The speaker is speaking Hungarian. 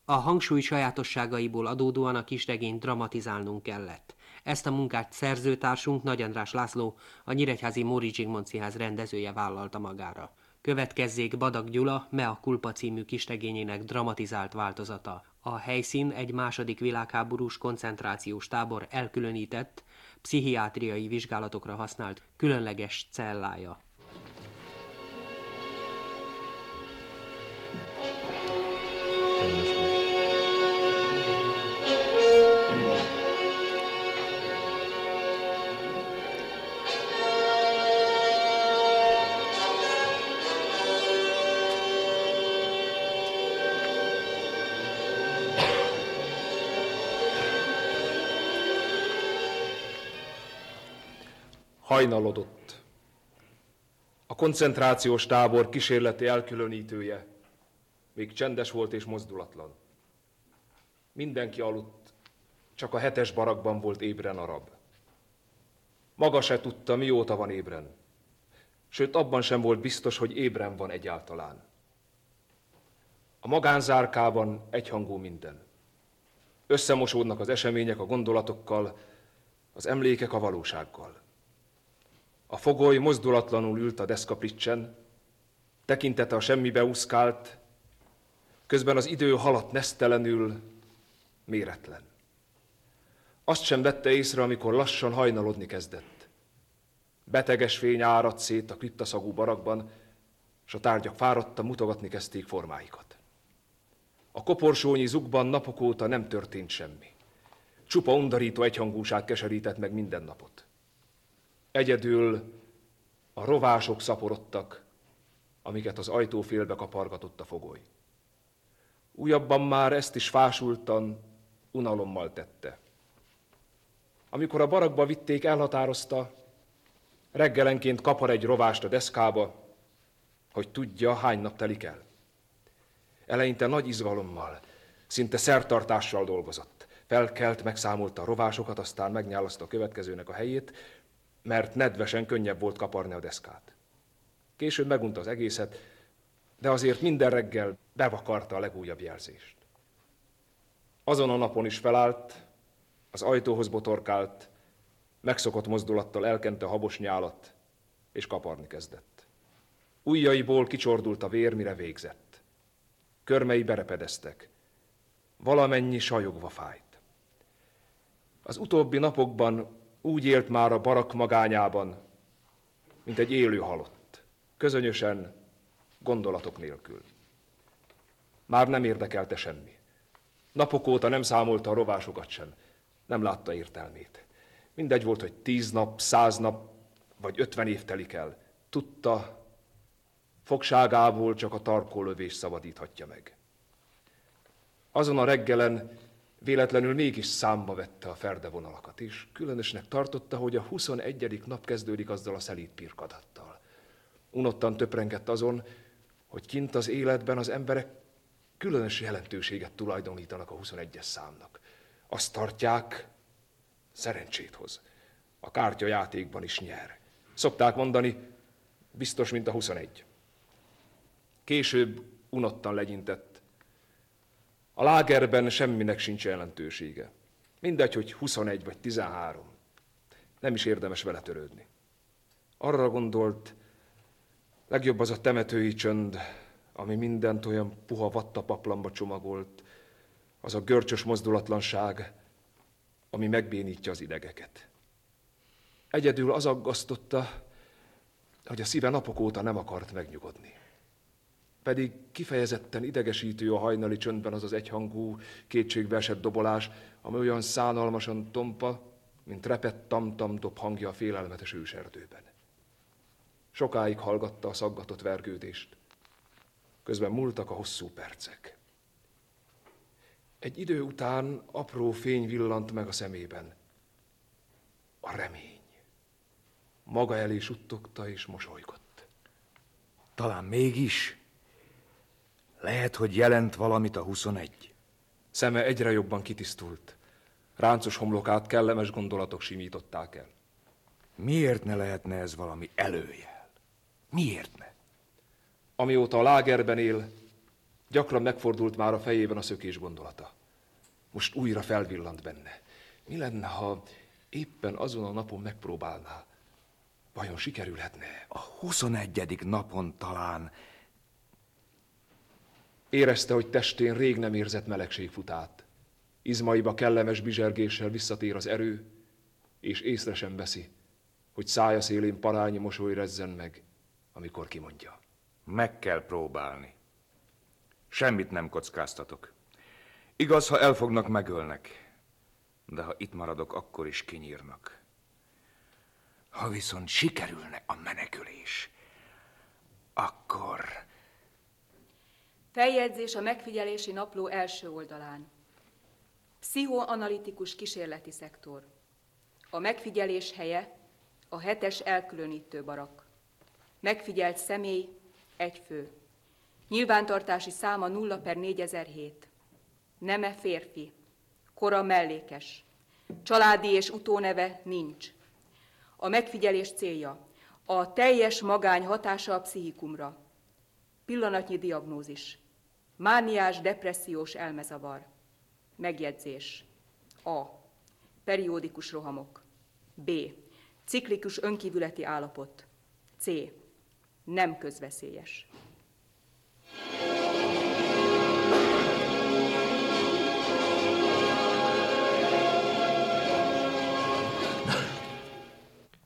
A hangsúly sajátosságaiból adódóan a kisregényt dramatizálnunk kellett. Ezt a munkát szerzőtársunk Nagy András László, a nyíregyházi Móricz Zsigmond Színház rendezője vállalta magára. Következzék Badak Gyula Mea culpa című kisregényének dramatizált változata. A helyszín egy második világháborús koncentrációs tábor elkülönített, pszichiátriai vizsgálatokra használt különleges cellája. Hajnalodott. A koncentrációs tábor kísérleti elkülönítője még csendes volt és mozdulatlan. Mindenki aludt, csak a 7-es barakban volt ébren a rab. Maga se tudta, mióta van ébren. Sőt, abban sem volt biztos, hogy ébren van egyáltalán. A magánzárkában egyhangú minden. Összemosódnak az események a gondolatokkal, az emlékek a valósággal. A fogoly mozdulatlanul ült a deszkapricsen, tekintete a semmibe úszkált, közben az idő haladt nesztelenül, méretlen. Azt sem vette észre, amikor lassan hajnalodni kezdett. Beteges fény áradt szét a kriptaszagú barakban, és a tárgyak fáradtan mutogatni kezdték formáikat. A koporsónyi zugban napok óta nem történt semmi. Csupa undorító egyhangúság keserített meg minden napot. Egyedül a rovások szaporodtak, amiket az ajtófélbe kapargatott a fogoly. Újabban már ezt is fásultan, unalommal tette. Amikor a barakba vitték, elhatározta, reggelenként kapar egy rovást a deszkába, hogy tudja, hány nap telik el. Eleinte nagy izgalommal, szinte szertartással dolgozott. Felkelt, megszámolta a rovásokat, aztán megnyálaszta a következőnek a helyét, mert nedvesen könnyebb volt kaparni a deszkát. Később megunta az egészet, de azért minden reggel bevakarta a legújabb jelzést. Azon a napon is felállt, az ajtóhoz botorkált, megszokott mozdulattal elkente a habos nyálat, és kaparni kezdett. Ujjaiból kicsordult a vér, mire végzett. Körmei berepedeztek, valamennyi sajogva fájt. Az utóbbi napokban úgy élt már a barak magányában, mint egy élő halott, közönösen, gondolatok nélkül. Már nem érdekelte semmi. Napok óta nem számolta a rovásokat sem, nem látta értelmét. Mindegy volt, hogy 10 nap, 100 nap, vagy 50 év telik el. Tudta, fogságából csak a tarkólövés szabadíthatja meg. Azon a reggelen véletlenül mégis számba vette a ferdevonalakat, és különösnek tartotta, hogy a 21. nap kezdődik azzal a szelíd pirkadattal. Unottan töprengett azon, hogy kint az életben az emberek különös jelentőséget tulajdonítanak a 21-es számnak. Azt tartják, szerencsét hoz. A kártyajátékban is nyer. Szokták mondani, biztos, mint a 21. Később unottan legyintett. A lágerben semminek sincs jelentősége. Mindegy, hogy 21 vagy 13. Nem is érdemes vele törődni. Arra gondolt, legjobb az a temetői csönd, ami mindent olyan puha vattapaplamba csomagolt, az a görcsös mozdulatlanság, ami megbénítja az idegeket. Egyedül az aggasztotta, hogy a szíve napok óta nem akart megnyugodni. Pedig kifejezetten idegesítő a hajnali csöndben az az egyhangú, kétségbeesett dobolás, ami olyan szánalmasan tompa, mint repett tamtamdob hangja a félelmetes őserdőben. Sokáig hallgatta a szaggatott vergődést. Közben múltak a hosszú percek. Egy idő után apró fény villant meg a szemében. A remény. Maga elé suttogta és mosolygott. Talán mégis. Lehet, hogy jelent valamit a 21. Szeme egyre jobban kitisztult. Ráncos homlokát kellemes gondolatok simították el. Miért ne lehetne ez valami előjel? Miért ne? Amióta a lágerben él, Gyakran megfordult már a fejében a szökés gondolata. Most újra felvillant benne. Mi lenne, ha éppen azon a napon megpróbálná? Vajon sikerülhetne? A 21. napon talán. Érezte, hogy testén rég nem érzett melegség fut át. Izmaiba kellemes bizsergéssel visszatér az erő, és észre sem veszi, hogy szája szélén parányi mosoly rezzen meg, amikor kimondja. Meg kell próbálni. Semmit nem kockáztatok. Igaz, ha elfognak, megölnek. De ha itt maradok, akkor is kinyírnak. Ha viszont sikerülne a menekülés, akkor... Feljegyzés a megfigyelési napló első oldalán. Pszichoanalitikus kísérleti szektor. A megfigyelés helye a 7-es elkülönítő barak. Megfigyelt személy 1 fő. Nyilvántartási száma 0/4007. Neme férfi. Kora mellékes. Családi és utóneve nincs. A megfigyelés célja a teljes magány hatása a pszichikumra. Pillanatnyi diagnózis. Mániás depressziós elmezavar. Megjegyzés. A. Periódikus rohamok. B. Ciklikus önkívületi állapot. C. Nem közveszélyes.